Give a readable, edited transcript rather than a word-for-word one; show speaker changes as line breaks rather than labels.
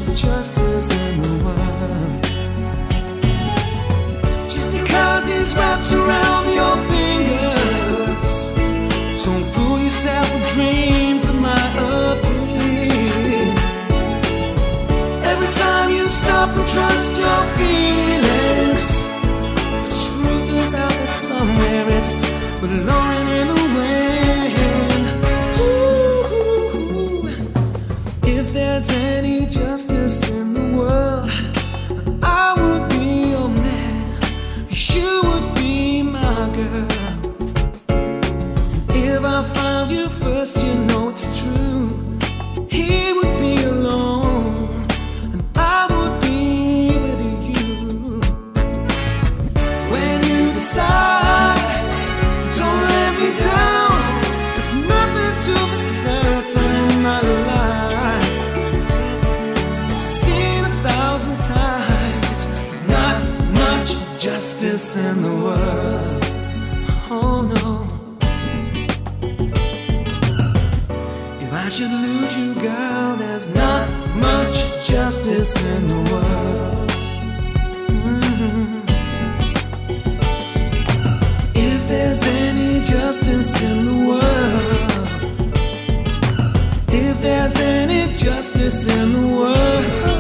justice in the world. Just because he's wrapped around your fingers, don't fool yourself with dreams that might appear. Every time you stop and trust your feelings, the truth is out there somewhere, it's blowing in the wind. Ooh, if there's any justice in the world, I would be your man, you would be my girl. If I found you first, you know it's true, he would be alone and I would be with you. When you decide, don't let me down, there's nothing to be certain in my life. I've seen 1,000 times, it's not much justice in the world. Oh no. If I should lose you, girl, there's not much justice in the world. If there's any justice in the world, if there's any justice in the world,